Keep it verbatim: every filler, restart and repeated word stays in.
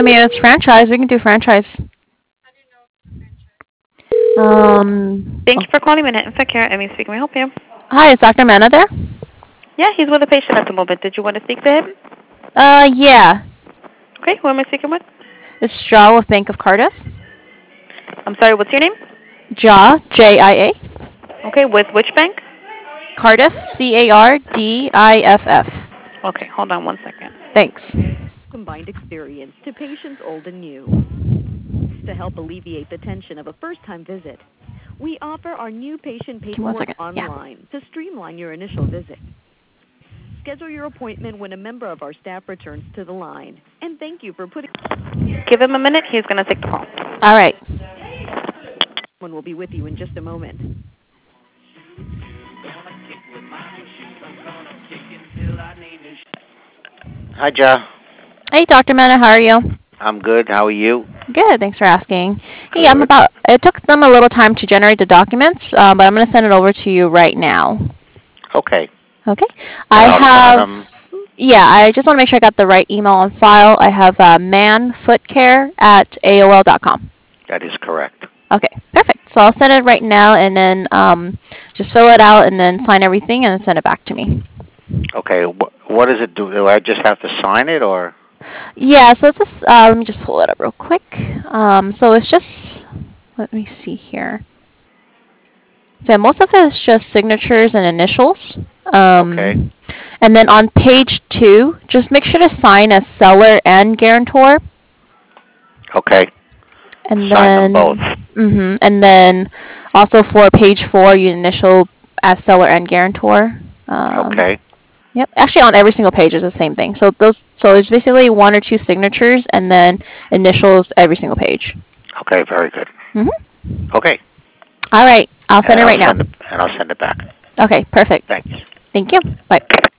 me it's franchise. We can do franchise. Um. Thank Oh. you for calling Manhattan Infant Care. Emmy speaking. May I help you? Hi, is Doctor Mena there? Yeah, he's with a patient at the moment. Did you want to speak to him? Uh, yeah. Okay, who am I speaking with? It's Jaw with Bank of Cardiff. I'm sorry, what's your name? Jaw, J I A. Okay, with which bank? Cardiff, C A R D I F F. Okay, hold on one second. Thanks. Combined experience to patients old and new. To help alleviate the tension of a first-time visit, we offer our new patient Give me one paperwork second. online Yeah. to streamline your initial visit. Schedule your appointment when a member of our staff returns to the line. And thank you for putting... Give him a minute. He's going to take the call. All right. Someone will be with you in just a moment. Hi, Joe. Hey, Doctor Mena, how are you? I'm good. How are you? Good, thanks for asking. Hey, I'm Good. about, it took them a little time to generate the documents, um, but I'm going to send it over to you right now. Okay. Okay. And I I'll sign have, them. yeah, I just want to make sure I got the right email on file. I have uh, manfootcare at A O L dot com. That is correct. Okay, perfect. So I'll send it right now, and then um, just fill it out, and then sign everything, and then send it back to me. Okay. Wh- what does it do? Do I just have to sign it, or? Yeah, so it's just, uh, let me just pull it up real quick. Um, so it's just, let me see here. So most of it is just signatures and initials. Um, Okay. And then on page two, just make sure to sign as seller and guarantor. Okay. And Sign them then, both. mm-hmm, and then also for page four, you initial as seller and guarantor. Um, Okay. Yep. Actually, on every single page is the same thing. So those, so it's basically one or two signatures and then initials every single page. Okay. Very good. Mhm. Okay. All right. I'll send And it I'll right now. send it. And I'll send it back. Okay. Perfect. Thanks. Thank you. Bye.